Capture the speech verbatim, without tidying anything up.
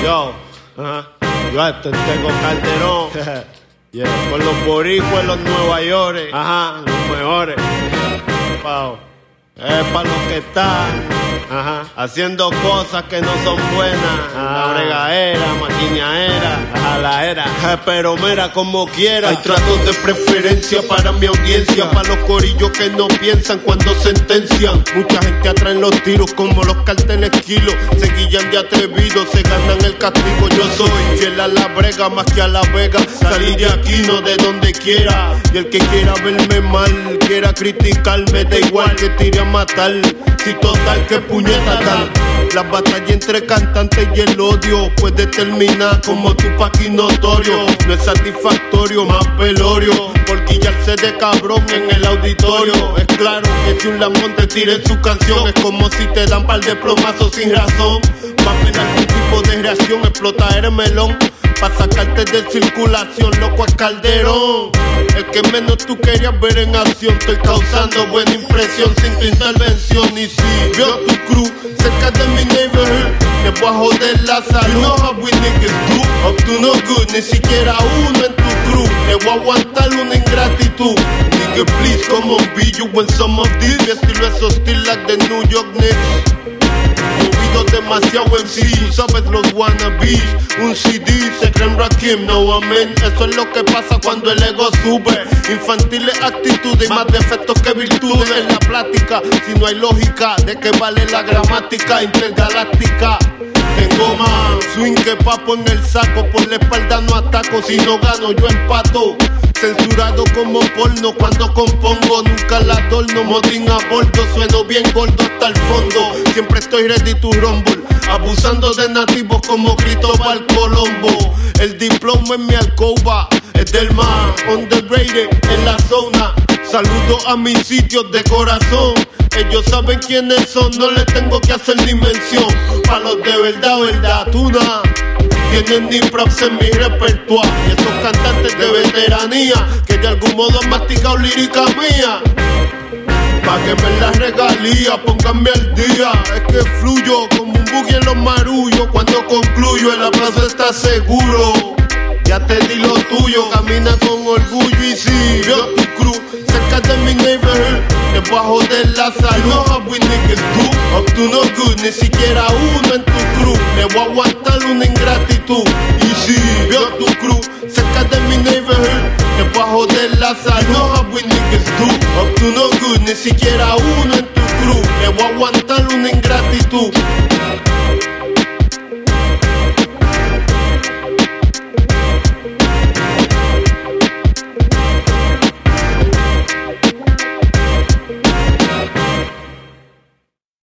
Yo, uh-huh. Yo este tengo Calderón. Yeah. Con los boricuas, los Nueva York. Ajá, los mejores. Wow. Es para los que están, ajá, haciendo cosas que no son buenas. La bregaera, maquiñaera, ajá, la era. Eh, pero mira como quiera. Hay tratos de preferencia para mi audiencia, para los corillos que no piensan cuando sentencian. Mucha gente atrae los tiros como los carteles kilos. Se guillan de atrevidos, se ganan el castigo. Yo soy fiel a la brega más que a la vega. Salí de aquí, no de donde quiera. Y el que quiera verme mal, quiera criticarme, da igual que tire a matar. Si total que puñeta tal. La batalla entre cantantes y el odio puede terminar como Tupac y Notorio. No es satisfactorio, más velorio, por guillarse de cabrón en el auditorio. Es claro que si un lamón te tira en su canción, es como si te dan par de plomazos sin razón. Va a haber algún tipo de reacción, explota el melón pa' sacarte de circulación, loco es Calderón. El que menos tú querías ver en acción. Estoy causando buena impresión sin tu intervención. Y si veo tu crew cerca de mi neighborhood, te voy a joder la salud. You know how we niggas do, up to no good. Ni siquiera uno en tu crew te voy a aguantar una ingratitud. Nigga please come on be you when some of this. Mi estilo es hostil like the New York Knicks. Demasiado M C, tú sabes los wannabes. Un C D, se creen Rakim, no amén. Eso es lo que pasa cuando el ego sube. Infantiles actitudes, más defectos que virtudes. En la plática, si no hay lógica, ¿de qué vale la gramática intergaláctica? Tengo más swing que papo en el saco. Por la espalda no ataco, si no gano yo empato. Censurado como porno cuando compongo, nunca la adorno. Modín a bordo, sueno bien gordo hasta el fondo. Siempre estoy ready to rumble, abusando de nativos como Cristóbal Colombo. El diploma en mi alcoba es del más underrated en la zona. Saludo a mis sitios de corazón. Ellos saben quiénes son, no les tengo que hacer dimensión. Pa' los de verdad, verdad, tuna. Tienen ni props en mi repertorio. Y esos cantantes de veteranía que de algún modo han masticado lírica mía. Páguenme la regalía, pónganme al día. Es que fluyo como un buggy en los marullos. Cuando concluyo el aplauso está seguro. Ya te di lo tuyo, camina con orgullo. Y si veo tu crew cerca de mi neighborhood, te voy a joder la salud. You know how we niggas do, up to no good. Ni siquiera uno en tu crew le voy a aguantar una ingratitud. Y si veo tu crew cerca de mi neighborhood, te voy a joder la salud. You know how we niggas do, up to no good. Ni siquiera uno en tu crew le voy a aguantar una ingratitud.